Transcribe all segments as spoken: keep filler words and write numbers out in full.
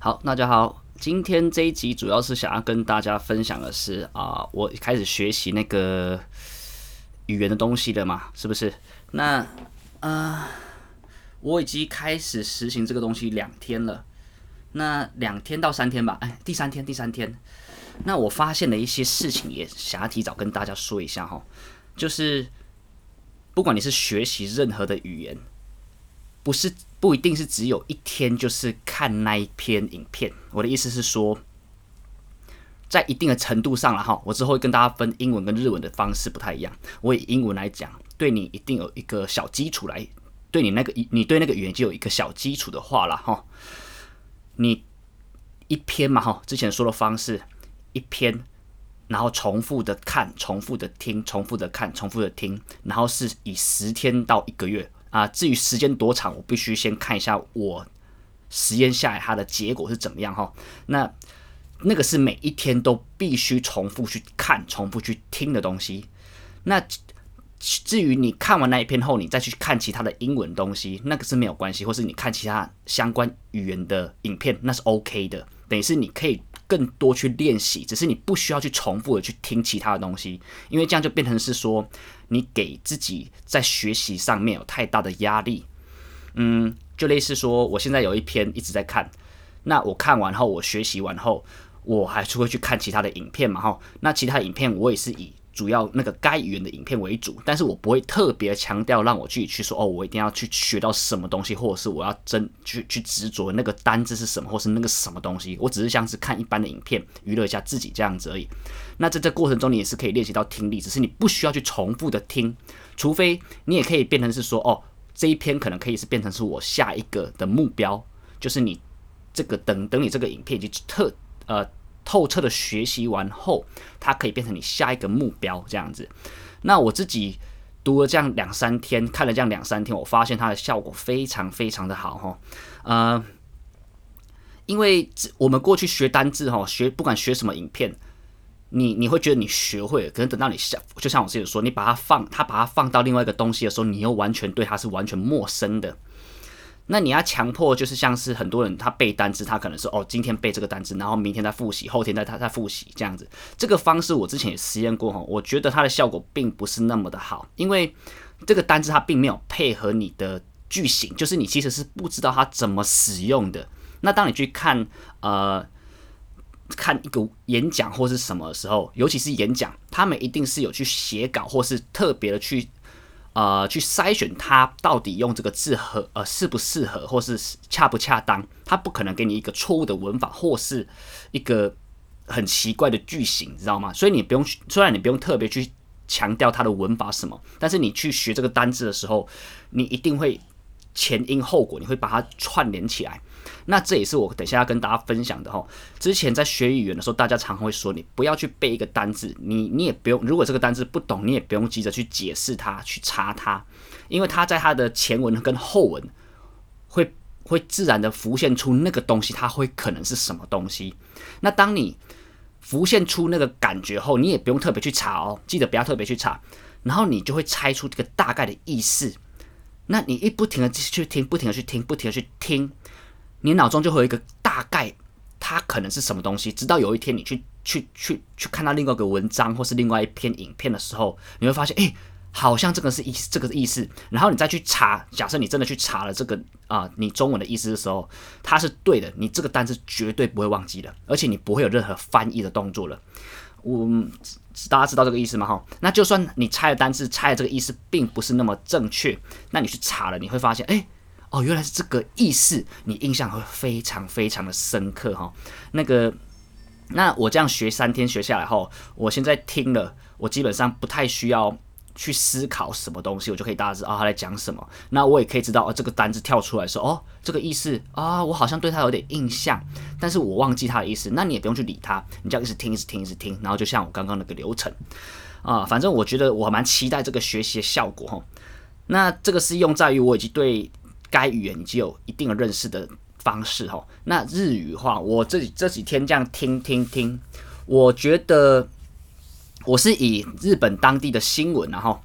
好，大家好，今天这一集主要是想要跟大家分享的是啊、呃我开始学习那个语言的东西了嘛，是不是？那呃，我已经开始实行这个东西两天了，那两天到三天吧，哎，第三天，第三天，那我发现了一些事情，也想要提早跟大家说一下哈，就是不管你是学习任何的语言。不是不一定是只有一天，就是看那一篇影片。我的意思是说，在一定的程度上了哈，我之后会跟大家分英文跟日文的方式不太一样。我以英文来讲，对你一定有一个小基础来，对你那个你对那个语言就有一个小基础的话了哈。你一篇嘛哈，之前说的方式，一篇，然后重复的看，重复的听，重复的看，重复的听，然后是以十天到一个月。啊，至于时间多长，我必须先看一下我实验下来它的结果是怎么样哈。那那个是每一天都必须重复去看、重复去听的东西。那至于你看完那一篇后，你再去看其他的英文东西，那个是没有关系，或是你看其他相关语言的影片，那是 OK 的。等于是你可以更多去练习，只是你不需要去重复的去听其他的东西，因为这样就变成是说，你给自己在学习上面有太大的压力。嗯，就类似说，我现在有一篇一直在看，那我看完后，我学习完后，我还是会去看其他的影片嘛，哈。那其他的影片我也是以主要那个该语言的影片为主，但是我不会特别强调让我自己去说哦，我一定要去学到什么东西，或者是我要真去去执着那个单字是什么，或是那个什么东西。我只是像是看一般的影片，娱乐一下自己这样子而已。那在这过程中，你也是可以练习到听力，只是你不需要去重复的听，除非你也可以变成是说哦，这一篇可能可以是变成是我下一个的目标，就是你这个等等你这个影片已经特呃。透彻的学习完后，它可以变成你下一个目标这样子。那我自己读了这样两三天，看了这样两三天，我发现它的效果非常非常的好哈。呃，因为我们过去学单字哈，学不管学什么影片，你你会觉得你学会了，可能等到你下，就像我之前说，你把它放，它把它放到另外一个东西的时候，你又完全对它是完全陌生的。那你要强迫，就是像是很多人他背单词，他可能是哦，今天背这个单词，然后明天再复习，后天再他再复习这样子。这个方式我之前也实验过哈，我觉得它的效果并不是那么的好，因为这个单词它并没有配合你的句型，就是你其实是不知道它怎么使用的。那当你去看呃看一个演讲或是什么的时候，尤其是演讲，他们一定是有去写稿，或是特别的去。呃，去筛选它到底用这个字合呃适不适合，或是恰不恰当，它不可能给你一个错误的文法，或是一个很奇怪的句型，你知道吗？所以你不用，虽然你不用特别去强调它的文法什么，但是你去学这个单字的时候，你一定会前因后果，你会把它串联起来。那这也是我等一下要跟大家分享的哈。之前在学语言的时候，大家常会说，你不要去背一个单字，你你也不用，如果这个单字不懂，你也不用急着去解释它，去查它，因为它在它的前文跟后文会会自然的浮现出那个东西，它会可能是什么东西。那当你浮现出那个感觉后，你也不用特别去查哦，记得不要特别去查，然后你就会猜出这个大概的意思。那你一不停的去听，不停的去听，不停的去听。你脑中就会有一个大概，它可能是什么东西。直到有一天你去去去去看到另外一个文章或是另外一篇影片的时候，你会发现，哎、欸，好像这个是意这个意思。然后你再去查，假设你真的去查了这个啊、呃，你中文的意思的时候，它是对的，你这个单词绝对不会忘记的，而且你不会有任何翻译的动作了。我大家知道这个意思吗？哈，那就算你猜的单字猜的这个意思并不是那么正确，那你去查了，你会发现，哎、欸。哦，原来是这个意思，你印象会非常非常的深刻哈。那个，那我这样学三天学下来后，我现在听了，我基本上不太需要去思考什么东西，我就可以大致知道他在讲什么。那我也可以知道，哦，这个单字跳出来说，哦，这个意思啊，我好像对他有点印象，但是我忘记他的意思。那你也不用去理他，你这样一直听，一直听，一直听，然后就像我刚刚那个流程啊，反正我觉得我蛮期待这个学习的效果哈。那这个是用在于我已经对该语言已经有一定的认识的方式哈。那日语的话，我这这几天这样听听听，我觉得我是以日本当地的新闻然后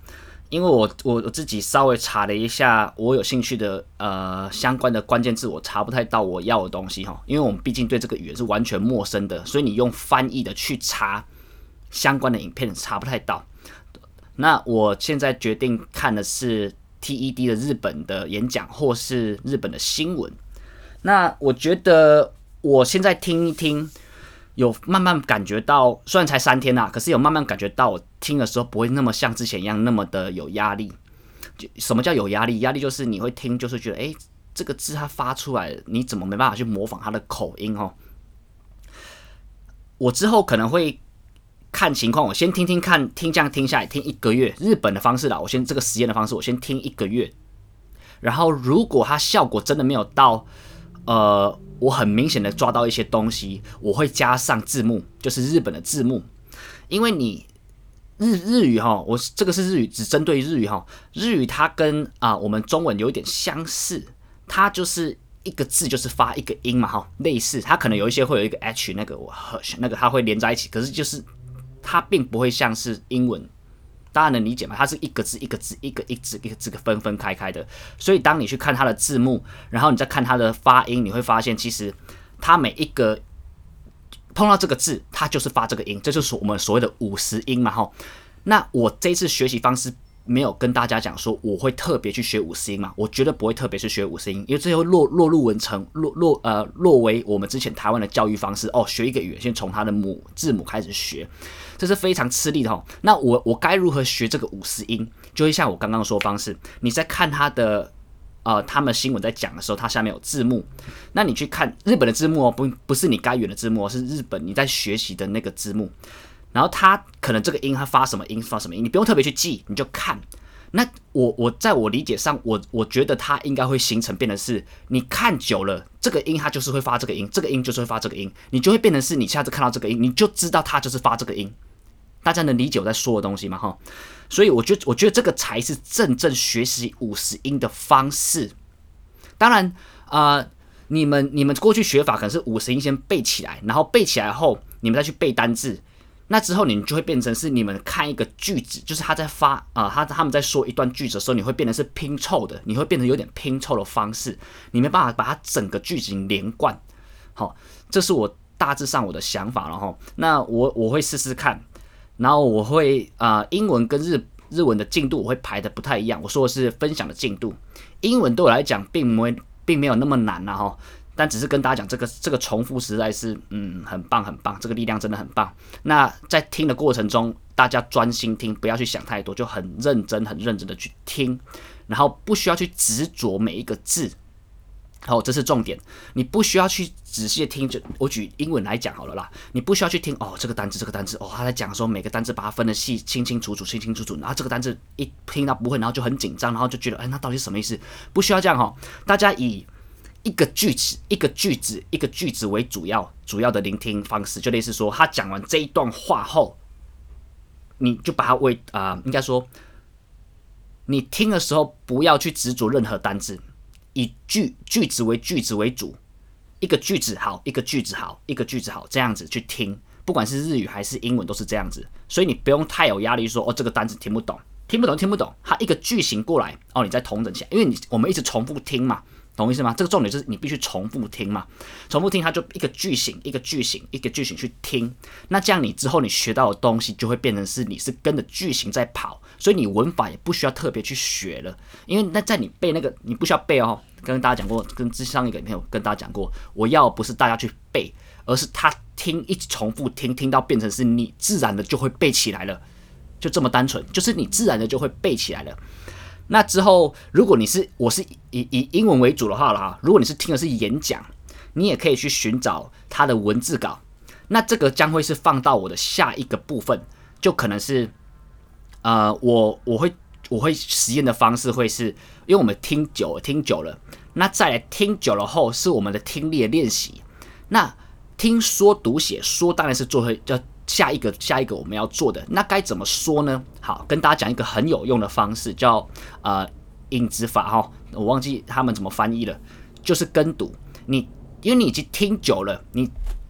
因为我我我自己稍微查了一下，我有兴趣的呃相关的关键字，我查不太到我要的东西哈，因为我们毕竟对这个语言是完全陌生的，所以你用翻译的去查相关的影片查不太到。那我现在决定看的是 T E D 的日本的演讲或是日本的新闻。那我觉得我现在听一听，有慢慢感觉到，虽然才三天啊，可是有慢慢感觉到我听的时候不会那么像之前一样那么的有压力。什么叫有压力？压力就是你会听，就是觉得哎、欸，这个字它发出来，你怎么没办法去模仿它的口音哦？我之后可能会看情况，我先听听看，听这样听下来，听一个月，日本的方式啦，我先这个实验的方式，我先听一个月，然后如果它效果真的没有到，呃，我很明显的抓到一些东西，我会加上字幕，就是日本的字幕，因为你日日语哈，我这个是日语，只针对日语哈，日语它跟啊、呃、我们中文有一点相似，它就是一个字就是发一个音嘛哈，类似，它可能有一些会有一个 h 那个我那个它会连在一起，可是就是它并不会像是英文。大家能理解吗？它是一个字一个字一个一字一个字分分开开的，所以当你去看它的字幕，然后你再看它的发音，你会发现其实它每一个碰到这个字，它就是发这个音，这就是我们所谓的五十音嘛哈。那我这一次学习方式没有跟大家讲说我会特别去学五十音嘛，我绝对不会特别去学五十音，因为这会落落入文成落落呃落为我们之前台湾的教育方式哦，学一个语言先从它的母字母开始学，这是非常吃力的哈。那我我该如何学这个五十音？就会像我刚刚说的方式，你在看它的呃他们新闻在讲的时候，它下面有字幕，那你去看日本的字幕哦，不不是你该原的字幕哦，是日本你在学习的那个字幕。然后它可能这个音它发什么音发什么音，你不用特别去记，你就看。那我我在我理解上，我我觉得它应该会形成变成是，你看久了，这个音它就是会发这个音，这个音就是会发这个音，你就会变成是你下次看到这个音，你就知道它就是发这个音。大家能理解我在说的东西吗？哈，所以我觉得我觉得这个才是真正学习五十音的方式。当然，呃，你们你们过去学法可能是五十音先背起来，然后背起来后，你们再去背单字。那之后你就会变成是你们看一个句子，就是他在发啊、呃，他他们在说一段句子的时候，你会变成是拼凑的，你会变成有点拼凑的方式，你没办法把它整个句子连贯。好，这是我大致上我的想法了哈。那我我会试试看，然后我会啊、呃，英文跟日日文的进度我会排的不太一样。我说的是分享的进度，英文对我来讲并没并没有那么难啦哈。但只是跟大家讲，这个这个重复实在是，嗯，很棒很棒，这个力量真的很棒。那在听的过程中，大家专心听，不要去想太多，就很认真很认真的去听，然后不需要去执着每一个字。好，这是重点，你不需要去仔细的听。就我举英文来讲好了啦，你不需要去听哦，这个单字这个单字哦，他在讲说每个单字把它分的细清清楚楚清清楚楚，然后这个单字一听到不会，然后就很紧张，然后就觉得哎，那到底是什么意思？不需要这样哈，大家以一个句子、一个句子、一个句子为主要主要的聆听方式，就类似说，他讲完这一段话后，你就把它为啊、呃，应该说，你听的时候不要去执着任何单字，以句句子为句子为主，一个句子好，一个句子好，一个句子好，这样子去听，不管是日语还是英文都是这样子，所以你不用太有压力说，哦，这个单字听不懂，听不懂，听不懂，它一个句型过来，哦，你再统整起来，因为你我们一直重复听嘛。懂我意思吗？这个重点就是你必须重复听嘛，重复听，它就一个句型一个句型一个句型去听，那这样你之后你学到的东西就会变成是你是跟着句型在跑，所以你文法也不需要特别去学了，因为那在你背那个你不需要背哦，跟大家讲过，跟之上一个影片有跟大家讲过，我要不是大家去背，而是他听一直重复听，听到变成是你自然的就会背起来了，就这么单纯，就是你自然的就会背起来了。那之后，如果你是我是以以英文为主的话啦，如果你是听的是演讲，你也可以去寻找它的文字稿。那这个将会是放到我的下一个部分，就可能是呃，我我会我会实验的方式会是，因为我们听久了听久了，那再来听久了后是我们的听力的练习。那听说读写说当然是做会叫。下一个下一个我们要做的，那该怎么说呢？好，跟大家讲一个很有用的方式，叫呃影子法哈，我忘记他们怎么翻译了，就是跟读。你因为你已经听久了，你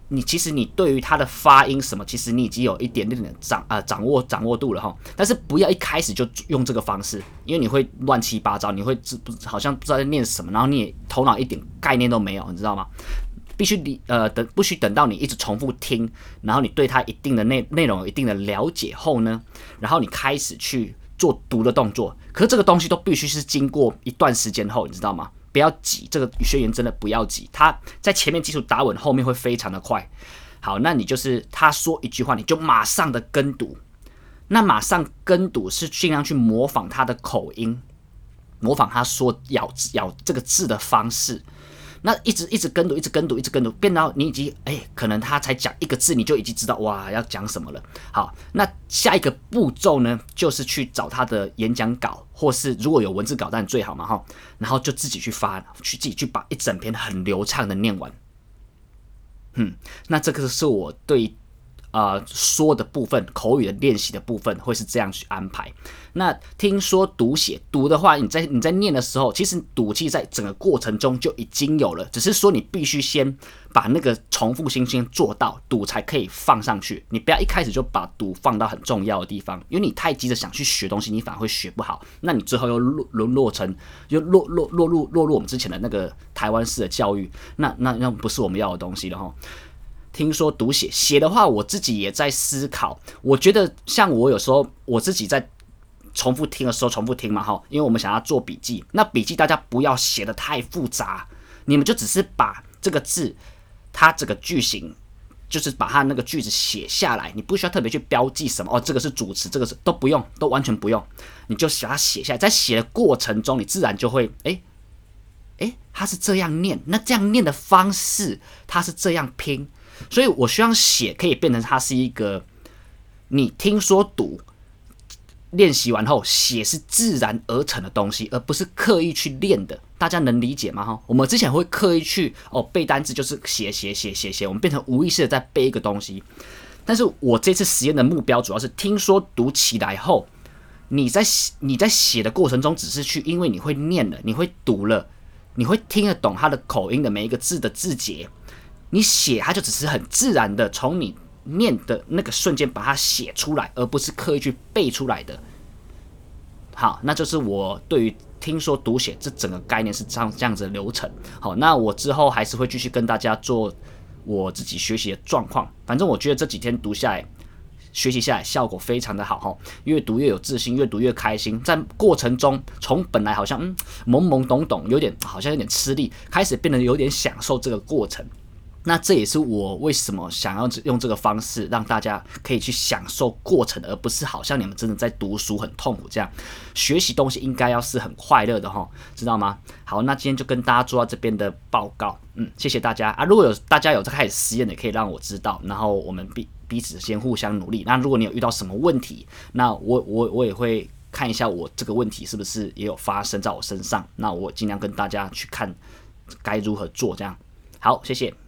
你其实你对于它的发音什么，其实你已经有一点点的掌啊、呃、掌握掌握度了哈。但是不要一开始就用这个方式，因为你会乱七八糟，你会好像不知道在念什么，然后你也头脑一点概念都没有，你知道吗？必须你呃等，必须等到你一直重复听，然后你对它一定的内内容有一定的了解后呢，然后你开始去做读的动作。可是这个东西都必须是经过一段时间后，你知道吗？不要急，这个学员真的不要急，他在前面基础打稳，后面会非常的快。好，那你就是他说一句话，你就马上的跟读。那马上跟读是尽量去模仿他的口音，模仿他说咬咬这个字的方式。那一直一直跟读，一直跟读，一直跟读，变到你已经哎、欸，可能他才讲一个字，你就已经知道哇要讲什么了。好，那下一个步骤呢，就是去找他的演讲稿，或是如果有文字稿，当然最好嘛哈。然后就自己去发，去自己去把一整篇很流畅的念完。嗯，那这个是我对呃说的部分，口语的练习的部分会是这样去安排。那听说读写读的话，你在你在念的时候，其实读其实在整个过程中就已经有了，只是说你必须先把那个重复性先做到，读才可以放上去。你不要一开始就把读放到很重要的地方，因为你太急着想去学东西，你反而会学不好。那你最后又沦落成又落落落入落入我们之前的那个台湾式的教育，那那那不是我们要的东西了哈。听说读写写的话，我自己也在思考。我觉得像我有时候我自己在重复听的时候，重复听嘛哈，因为我们想要做笔记。那笔记大家不要写得太复杂，你们就只是把这个字，它这个句型，就是把它那个句子写下来。你不需要特别去标记什么哦，这个是主词，这个是都不用，都完全不用，你就把它写下来。在写的过程中，你自然就会哎。诶，他是这样念，那这样念的方式，他是这样拼，所以我希望写可以变成它是一个，你听说读，练习完后写是自然而成的东西，而不是刻意去练的。大家能理解吗？哈，我们之前会刻意去哦背单词，就是写写写写写，我们变成无意识的在背一个东西。但是我这次实验的目标主要是听说读起来后，你在你在写的过程中，只是去因为你会念了，你会读了。你会听得懂他的口音的每一个字的字节，你写它就只是很自然的从你念的那个瞬间把它写出来，而不是刻意去背出来的。好，那就是我对于听说读写这整个概念是这样这样子的流程。好，那我之后还是会继续跟大家做我自己学习的状况。反正我觉得这几天读下来。学习下来效果非常的好哈，越读越有自信，越读越开心。在过程中，从本来好像嗯懵懵懂懂，有点好像有点吃力，开始变得有点享受这个过程。那这也是我为什么想要用这个方式让大家可以去享受过程，而不是好像你们真的在读书很痛苦这样。学习东西应该要是很快乐的哈，知道吗？好，那今天就跟大家做到这边的报告，嗯，谢谢大家啊。如果有大家有在开始实验的，可以让我知道，然后我们彼彼此先互相努力。那如果你有遇到什么问题，那我我我也会看一下我这个问题是不是也有发生在我身上，那我尽量跟大家去看该如何做这样。好，谢谢。